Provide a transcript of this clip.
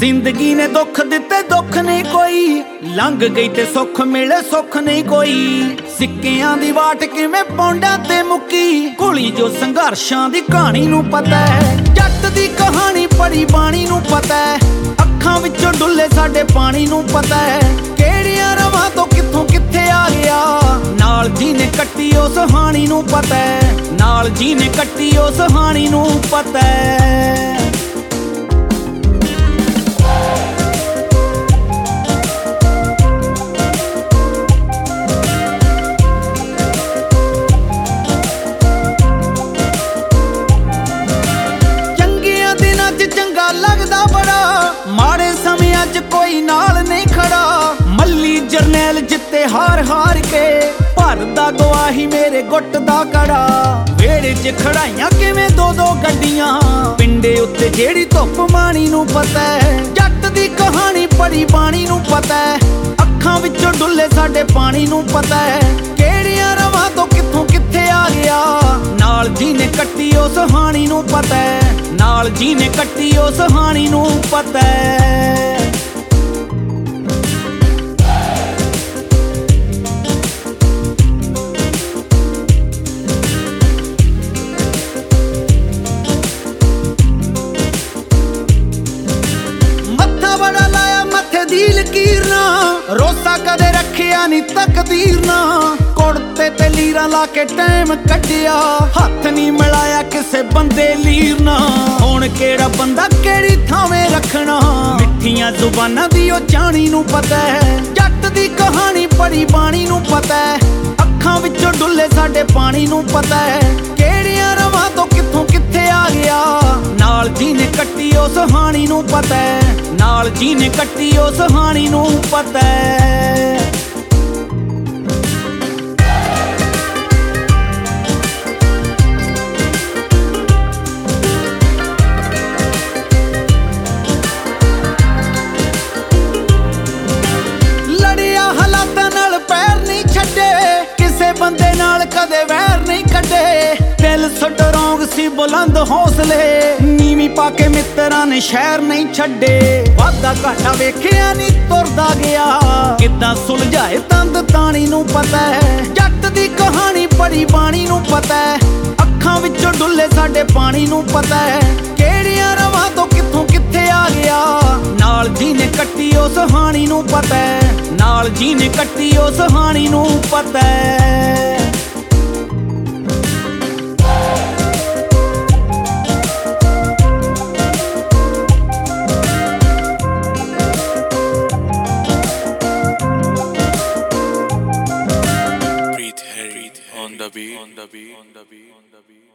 ਜ਼ਿੰਦਗੀ ਨੇ ਦੁੱਖ ਦਿੱਤੇ ਦੁੱਖ ਨਹੀਂ ਕੋਈ, ਲੰਘ ਗਈ ਤੇ ਸੁੱਖ ਮਿਲੇ ਸੁੱਖ ਨਹੀਂ ਕੋਈ। ਸਿੱਕਿਆਂ ਦੀ ਵਾਟ ਕਿਵੇਂ ਪੌਂਡਾਂ ਤੇ ਮੁੱਕੀ, ਘੁਲੀ ਜੋ ਸੰਘਰਸ਼ਾਂ ਦੀ ਕਹਾਣੀ ਨੂੰ ਪਤਾ ਹੈ। ਜੱਟ ਦੀ ਕਹਾਣੀ ਪੜੀ ਬਾਣੀ ਨੂੰ ਪਤਾ ਹੈ, ਅੱਖਾਂ ਵਿੱਚੋਂ ਡੁੱਲੇ ਸਾਡੇ ਪਾਣੀ ਨੂੰ ਪਤਾ ਹੈ। ਕਿਹੜੀਆਂ ਰਵਾਂ ਤੋਂ ਕਿੱਥੋਂ ਕਿੱਥੇ ਆ ਗਿਆ, ਨਾਲ ਜਿਹਨੇ ਕੱਟੀ ਉਸ ਹਾਣੀ ਨੂੰ ਪਤਾ ਹੈ, ਨਾਲ ਜਿਹਨੇ ਕੱਟੀ ਉਸ ਹਾਣੀ ਨੂੰ ਪਤਾ ਹੈ। ਚੰਗਾ ਲੱਗਦਾ ਬੜਾ, ਮਾੜੇ ਸਮਿਆਂ 'ਚ ਕੋਈ ਨਾਲ ਨਹੀਂ ਖੜਾ। ਮੱਲੀ ਜਰਨੈਲ ਜਿੱਤੇ ਹਾਰ ਹਾਰ ਕੇ, ਭਰਦਾ ਗਵਾਹੀ ਮੇਰੇ ਗੁੱਟ ਦਾ ਕੜਾ। ਵੇੜੇ 'ਚ ਖੜਾਈਆਂ ਕਿਵੇਂ ਦੋ ਦੋ ਗੱਡੀਆਂ, ਪਿੰਡੇ ਉੱਤੇ ਜਿਹੜੀ ਧੁੱਪ ਮਾਣੀ ਨੂੰ ਪਤਾ ਹੈ। ਜੱਟ ਦੀ ਕਹਾਣੀ ਪੜੀ ਬਾਣੀ ਨੂੰ ਪਤਾ ਹੈ, ਅੱਖਾਂ ਵਿੱਚੋਂ ਡੁੱਲੇ ਸਾਡੇ ਪਾਣੀ ਨੂੰ ਪਤਾ ਹੈ। ਕਿਹੜੀਆਂ ਰਵਾਂ ਤੋਂ ਕਿੱਥੋਂ ਕਿੱਥੇ ਆ ਗਿਆ, ਨਾਲ ਜਿਹਨੇ ਕੱਟੀ ਉਸ ਹਾਣੀ ਨੂੰ ਪਤਾ ਹੈ, ਨਾਲ ਜਿਹਨੇ ਕੱਟੀ ਉਸ ਹਾਣੀ ਨੂੰ ਪਤਾ ਹੈ। ਮੱਥਾ ਬੜਾ ਲਾਇਆ ਮੱਥੇ ਦੀ ਲਕੀਰ ਨਾ, ਰੋਸਾ ਕਦੇ ਰੱਖਿਆ ਨੀ ਤਕਦੀਰ ਨਾ। ਕੁੜਤੇ ਤੇ ਲੀਰਾਂ ਲਾ ਕੇ ਟਾਈਮ ਕੱਢਿਆ, ਹੱਥ ਨੀ ਮਿਲਾਇਆ ਕਿਸੇ ਬੰਦੇ ਲੀਰ ਨਾ। ਹੁਣ ਕਿਹੜਾ ਬੰਦਾ ਕਿਹੜੀ ਥਾਵੇਂ ਰੱਖਣਾ, ਮਿੱਠੀਆਂ ਜ਼ੁਬਾਨਾਂ ਦੀ ਉਹ ਚਾਣੀ ਨੂੰ ਪਤਾ ਹੈ। ਜੱਟ ਦੀ ਕਹਾਣੀ ਪੜੀ ਬਾਣੀ ਨੂੰ ਪਤਾ ਹੈ, ਅੱਖਾਂ ਵਿੱਚੋਂ ਡੁੱਲੇ ਸਾਡੇ ਪਾਣੀ ਨੂੰ ਪਤਾ ਹੈ। ਕਿਹੜੀਆਂ ਰਵਾਂ ਤੋਂ ਕਿੱਥੋਂ ਕਿੱਥੇ ਆ ਗਿਆ, ਨਾਲ ਜਿਹਨੇ ਕੱਟੀ ਉਸ ਹਾਣੀ ਨੂੰ ਪਤਾ ਹੈ, ਨਾਲ ਜਿਹਨੇ ਕੱਟੀ ਉਸ ਹਾਣੀ ਨੂੰ ਪਤਾ ਹੈ। ਹਾਲਾਤਾਂ ਨਾਲ ਪੈਰ ਨਹੀਂ ਛੱਡੇ, ਕਿਸੇ ਬੰਦੇ ਨਾਲ ਕਦੇ ਵੈਰ ਨਹੀਂ ਕੱਢੇ। ਦਿਲ ਸਟਰੋਂਗ ਸੀ ਬੁਲੰਦ ਹੌਸਲੇ, ਨੀਵੀਂ ਪਾ ਕੇ ਮਿੱਤਰਾਂ ਨੇ ਸ਼ਹਿਰ ਨਹੀਂ ਛੱਡੇ। ਵਾਧਾ ਘਾਟਾ ਵੇਖਿਆ ਨਹੀਂ ਤੁਰਦਾ ਗਿਆ, ਕਿੱਦਾਂ ਸੁਲਝਾਏ ਤੰਦ ਤਾਣੀ ਨੂੰ ਪਤਾ ਹੈ। ਜੱਟ ਦੀ ਕਹਾਣੀ ਪੜੀ ਬਾਣੀ ਨੂੰ ਪਤਾ ਹੈ, ਅੱਖਾਂ ਵਿੱਚੋਂ ਡੁੱਲੇ ਸਾਡੇ ਪਾਣੀ ਨੂੰ ਪਤਾ ਹੈ। ਕਿਹੜੀਆਂ ਰਵਾਂ ਤੋਂ ਕਿੱਥੋਂ ਕਿੱਥੇ ਆ ਗਿਆ, ਨਾਲ ਜਿਹਨੇ ਕੱਟੀ ਉਸ ਹਾਣੀ ਨੂੰ ਪਤਾ ਹੈ, ਨਾਲ ਜਿਹਨੇ ਕੱਟੀ ਉਸ ਹਾਣੀ ਨੂੰ ਪਤਾ ਹੈ। On the beat.